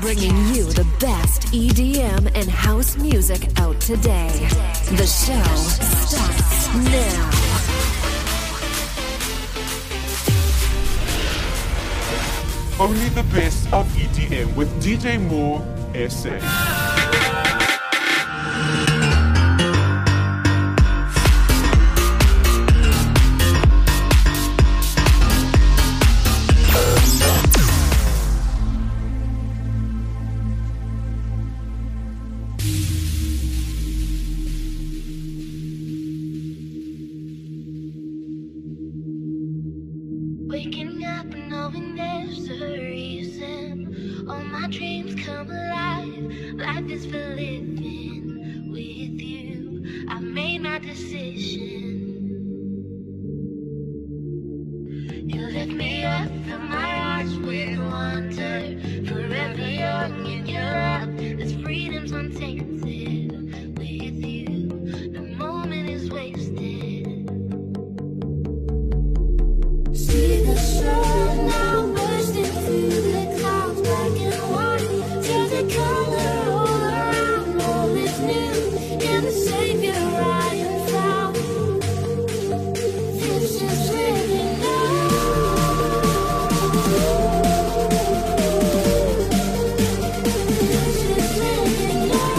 bringing you the best EDM and house music out today. The show starts now. Only the best of EDM with DJ Moore SA. Waking up and knowing there's a reason. All my dreams come alive. Life is for living with you. I made my decision. You lift me up from my eyes with wonder. Forever young in your love. This freedom's untainted with you. The moment is wasted. See the sun now bursting through the clouds, black and white. Tears of color all around, all is new. In the Savior I am found. This is living now. This is living now.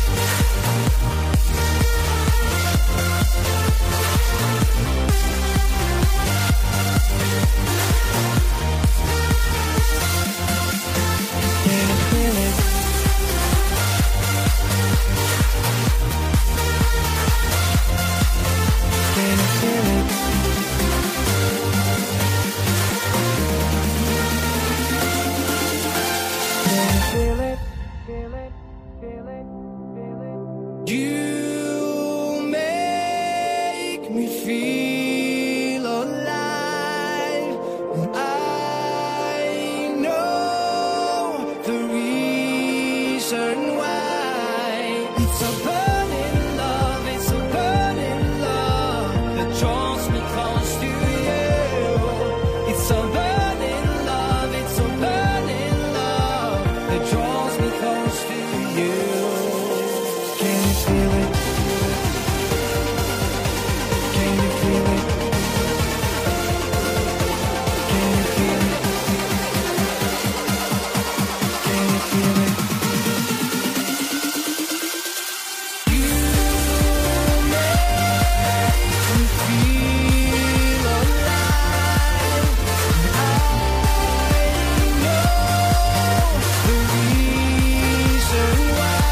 Reason why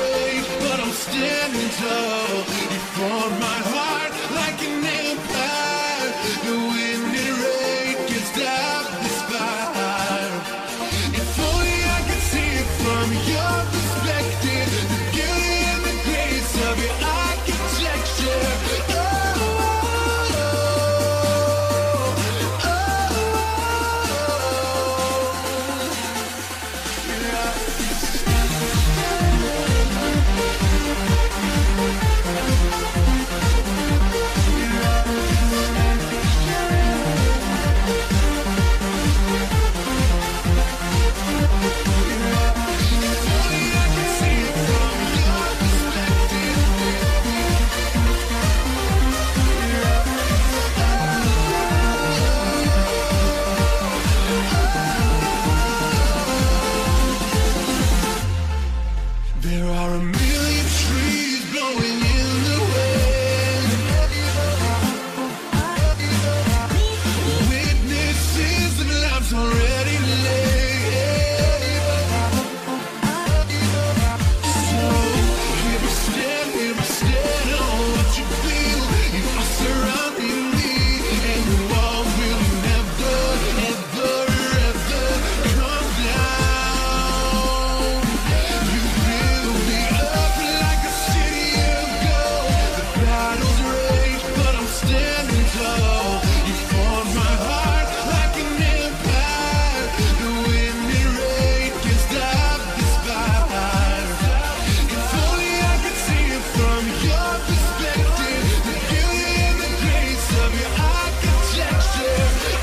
rage, but I'm standing tall. You form my heart like an empire. The wind and rain can stop this fire. If only I could see it from your perspective, the beauty and the grace of your architecture. There are a million trees blowing in the wind. Witnesses of lives already laid. So here we stand on what you feel. You are surrounding me, and the walls will never, ever, ever come down. You build me up like a city of gold. The battles rage, but I'm standing tall. You formed my heart like an empire. The wind and rain can stop this fire. If only I could see it from your perspective, the beauty and the grace of your architecture.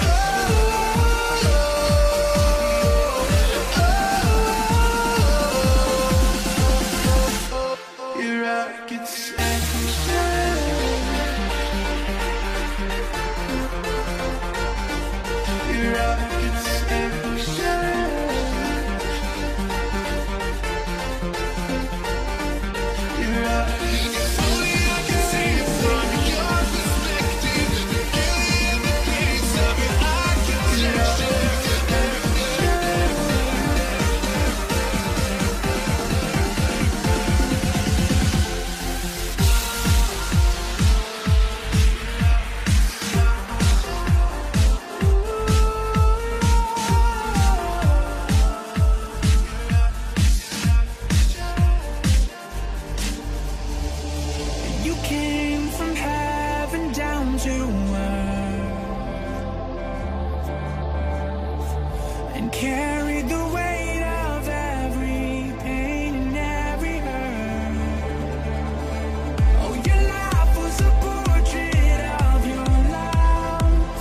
Your architecture. Your architecture. If only I could see it from your perspective, the beauty and the grace of your architecture. You came from heaven down to earth and carried the weight of every pain and every hurt. Oh, your life was a portrait of your love,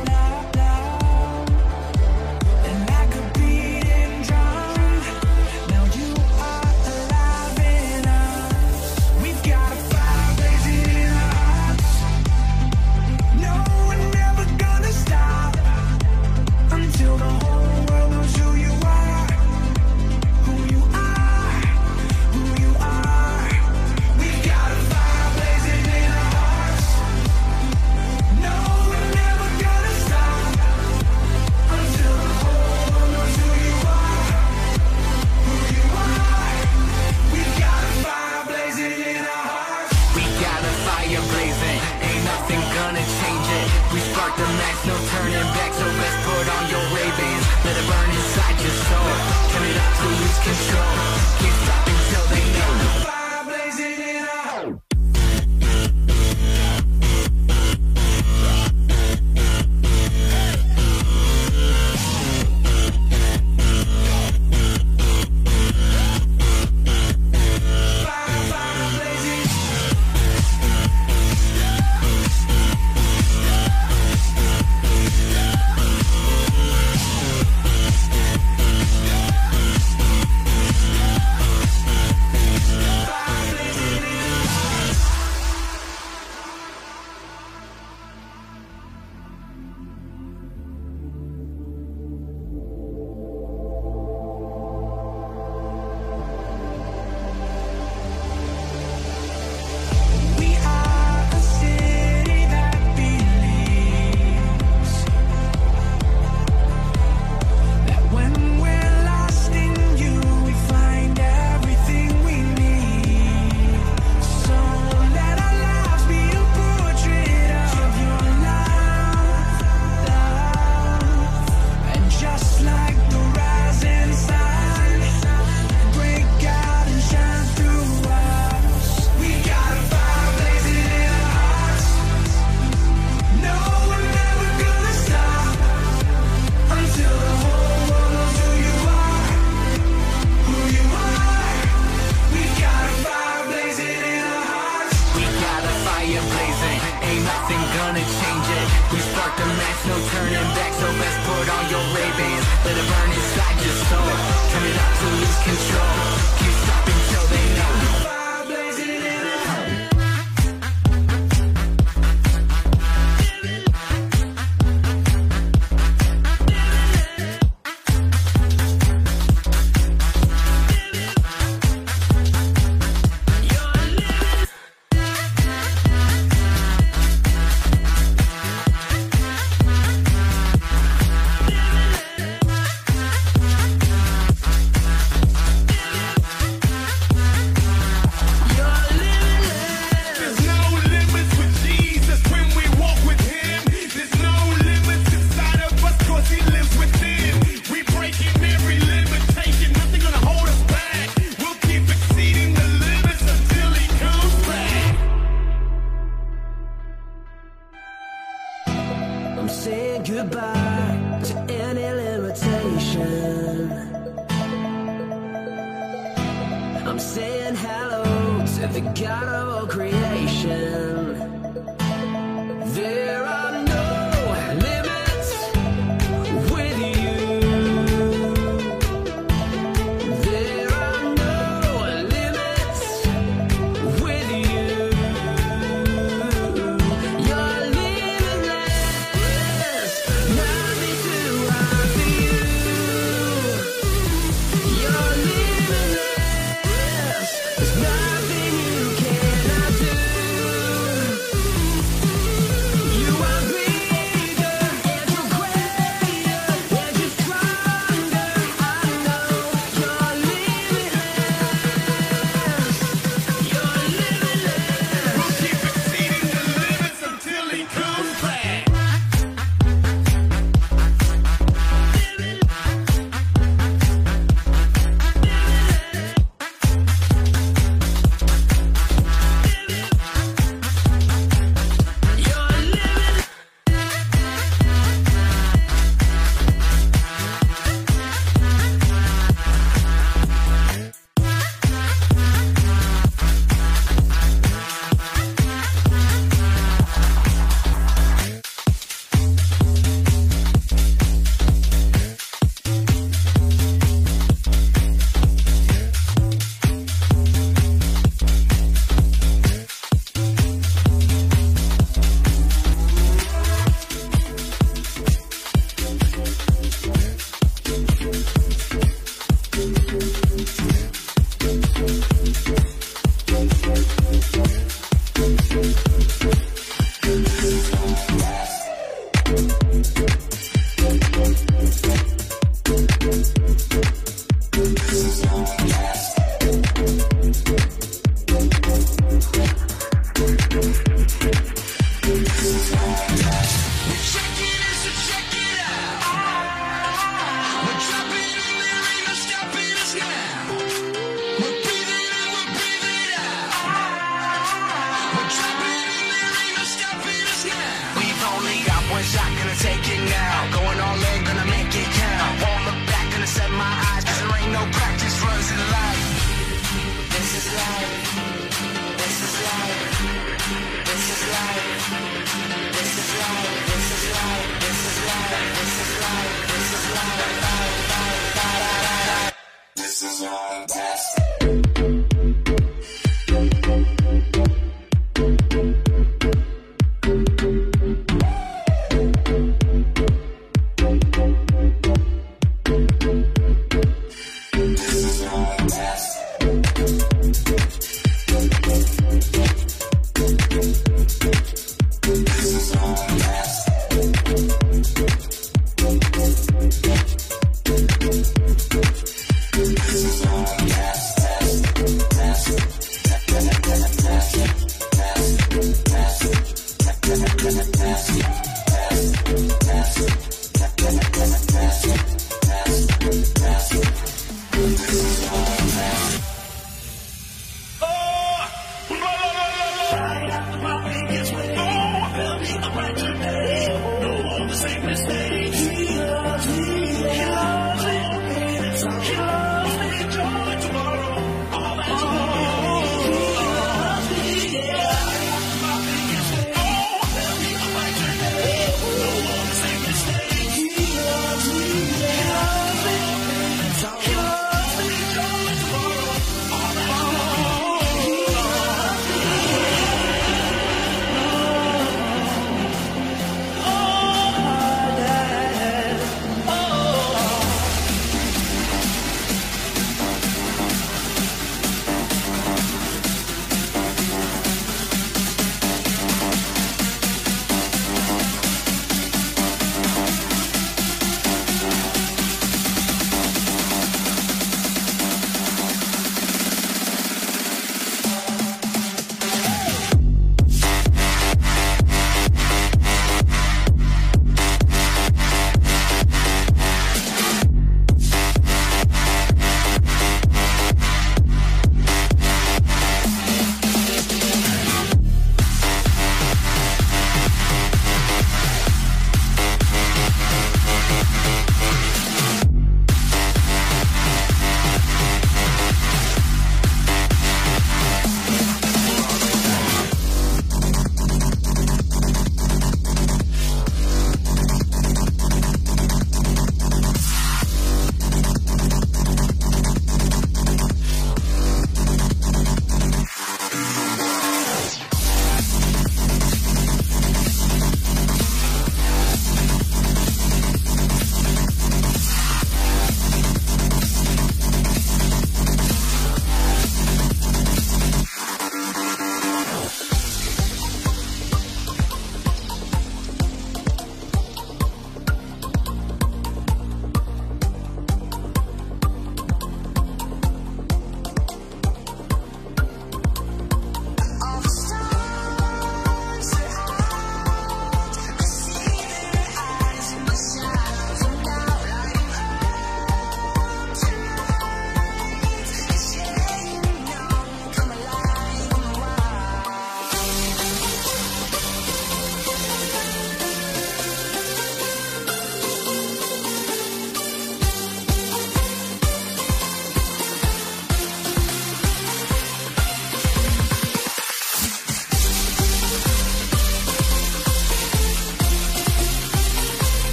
and like a beating drum, now you are alive in us. We've got a fire blazing in our hearts. No, we're never gonna stop until the whole world knows who you are. Who you are, who you are. We've got a fire blazing in our hearts. No, we're never gonna stop until the whole world knows who you are. Who you are. We've got a fire blazing in our hearts. We got a fire blazing, ain't nothing gonna change it. We spark the max, no turning back, so let's put on your Ray-Bans. Let it burn inside your soul, turn it up to lose control. Can't stop until they know. Fire blazing in our hearts. Fire blazing. the max, no turning back. So let's put on your Ray-Bans. Let it burn inside your soul. Turn it up to lose control. Keep stopping till they know. Fire blazing in the There's no limits with Jesus when we walk with Him. There's no limits inside of us 'cause He lives within. We breaking every limitation, nothing gonna hold us back. We'll keep exceeding the limits until He comes back. I'm saying goodbye to any limitation. I'm saying hello to the God of all creation. There are no limits with you. There are no limits with you. You're limitless, nothing too hard for you. You're limitless, there's nothing you cannot do. You are bigger and you're greater and you're stronger. I know you're limitless. You're limitless. We'll keep exceeding the limits until He comes back. We've only got one shot, gonna take it now. Going all in, gonna make it count. Won't look back, gonna set my eyes, 'cause there ain't no practice runs in life. This is life. This is life. This is life. This is life. This is life. This is life. This is life. This is life. This is our test. This is all.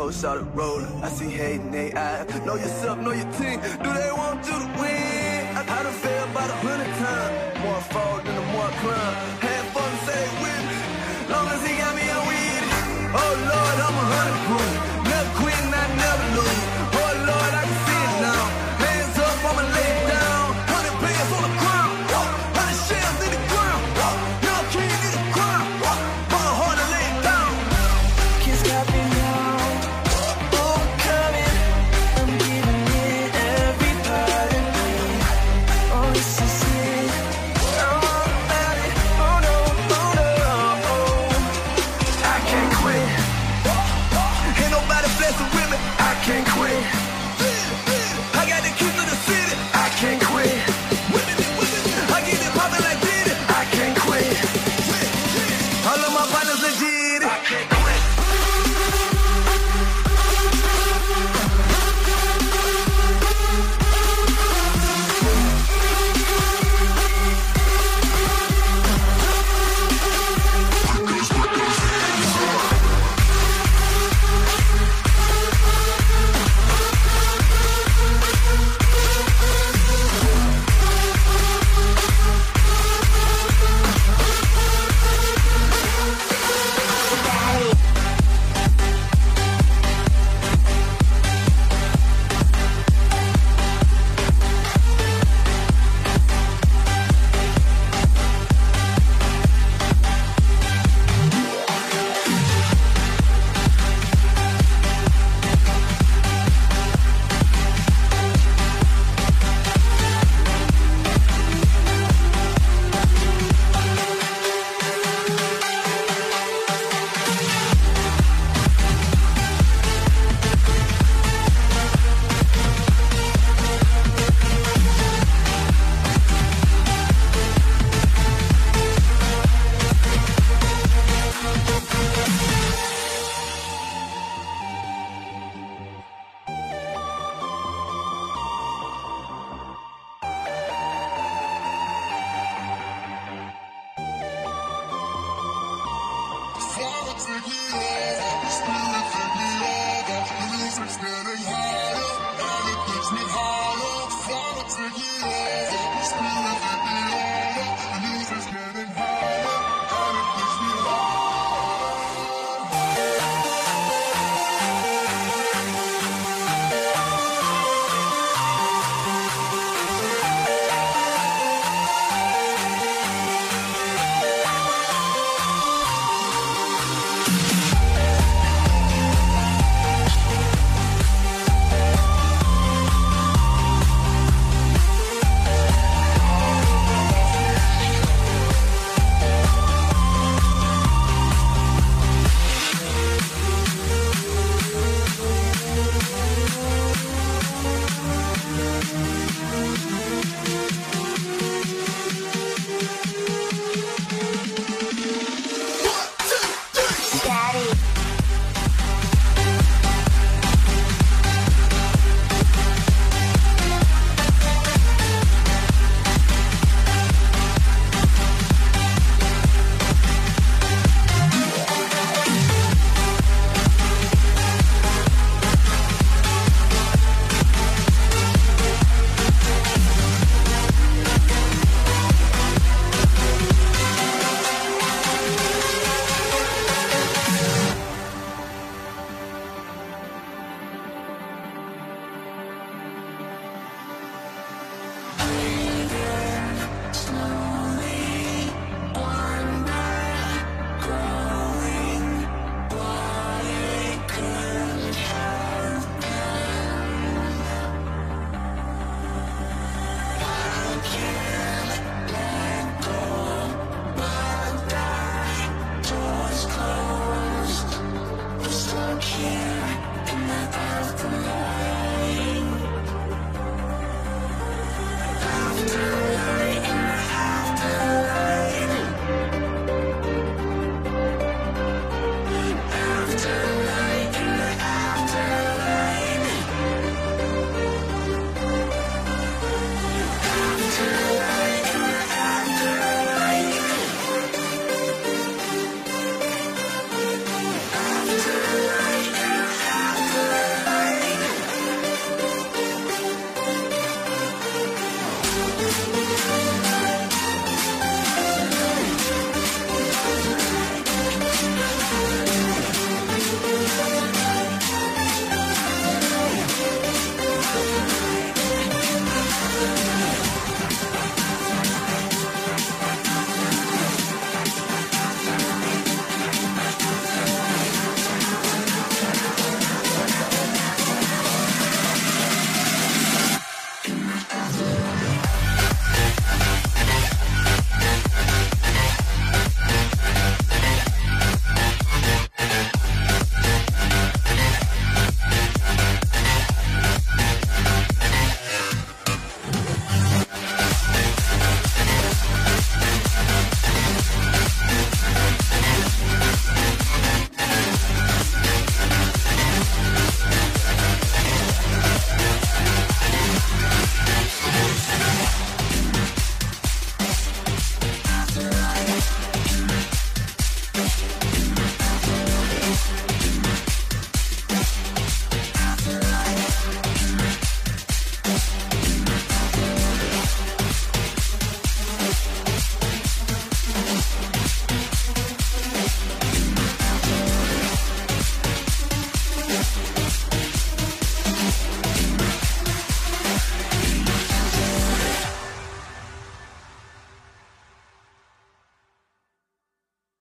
whole started rolling. I see hate in they eyes. Know yourself, know your team. Do they want you to win? I done failed about 100 times. More fall than the more climb. Had fun, say with me. Long as he got me, I'm with it. Oh Lord, I'm 100 proof. Never quit and I never lose. Oh Lord, I can see it now. Hands up, I'ma lay it down. 100 bands on the ground. 100 shells in the ground. Young king in the crown. My heart to lay it down. Can't stop me now. Overcoming. I'm giving it every part of me. Oh, this is it. I'm all about it. Oh no, oh no, oh. I can't quit. Ain't nobody blessing with me. I can't quit. I got the keys to the city. I can't quit. I get it poppin' like Diddy. I can't quit. All of my partners legit. I can't quit. Father, take it